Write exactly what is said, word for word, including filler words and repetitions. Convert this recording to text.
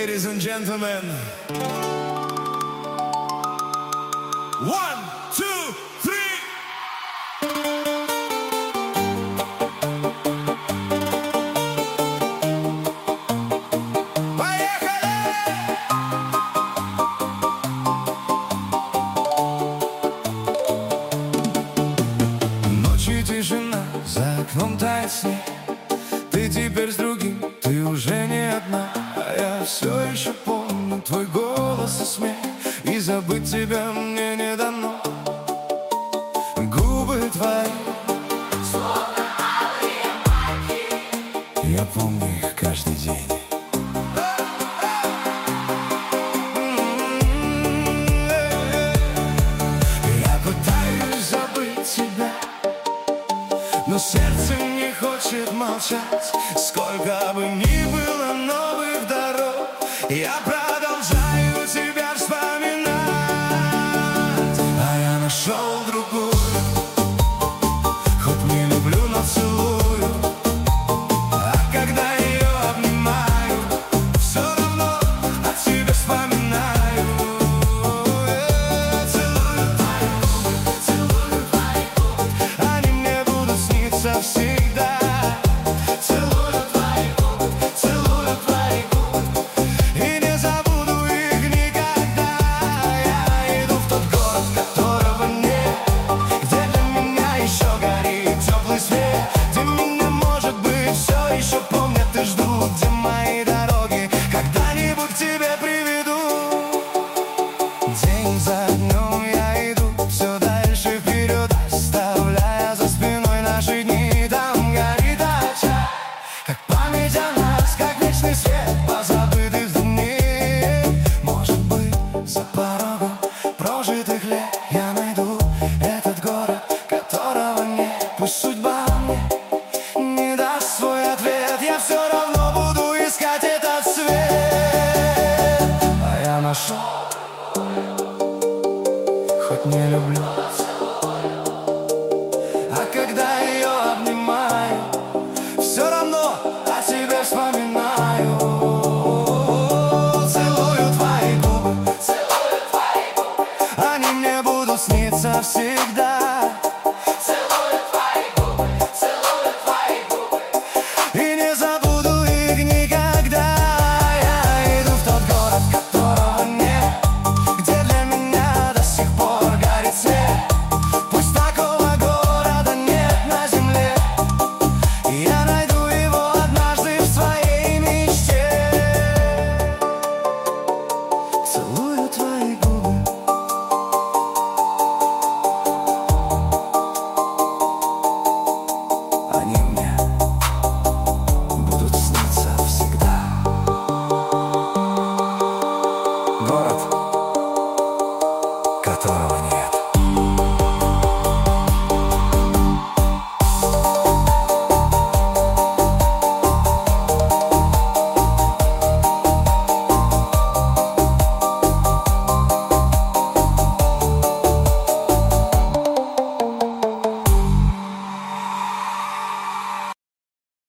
Ladies and gentlemen, one, two, three. Поехали! Ночью тишина, за окном тает снег. Ты теперь с другим, ты уже не одна. А я все еще помню твой голос и смех, и забыть тебя мне не дано. Губы твои, словно алые маки, я помню их каждый день. Я пытаюсь забыть тебя, но сердце не хочет молчать. Сколько бы ни было новых дорог, я продолжаю тебя вспоминать. А я нашел другую, хоть не люблю, но целую. А когда ее обнимаю, все равно о тебе вспоминаю. Целую твои губы, целую твои губы, они мне будут сниться всегда. Целую твои губы, целую твои губы, и не забуду их никогда. Я иду в тот город, которого нет, где для меня еще горит теплый свет, где меня, может быть, все еще помнят и ждут, где мои дороги когда-нибудь к тебе приведу. День за днем я иду все дальше вперед, оставляя за спиной наши дни. Там горит очаг, как память о нас, как вечный свет позабытых дней. Может быть, за порогом прожитых лет я найду этот город, которого нет. Пусть судьба мне не даст свой ответ, я все равно буду искать этот свет. А я нашел, хоть не люблю, а когда ее обнимаю, все равно о тебе вспоминаю. Целую твои губы, целую твои губы, они мне будут сниться всегда. Целую твои губы, целую твои губы, и не забуду их никогда. Я иду в тот город, которого нет, где для меня до сих пор горит свет. Пусть такого города нет на земле, я найду его однажды в своей мечте. Целую твои губы, они мне будут сниться всегда. Город, которого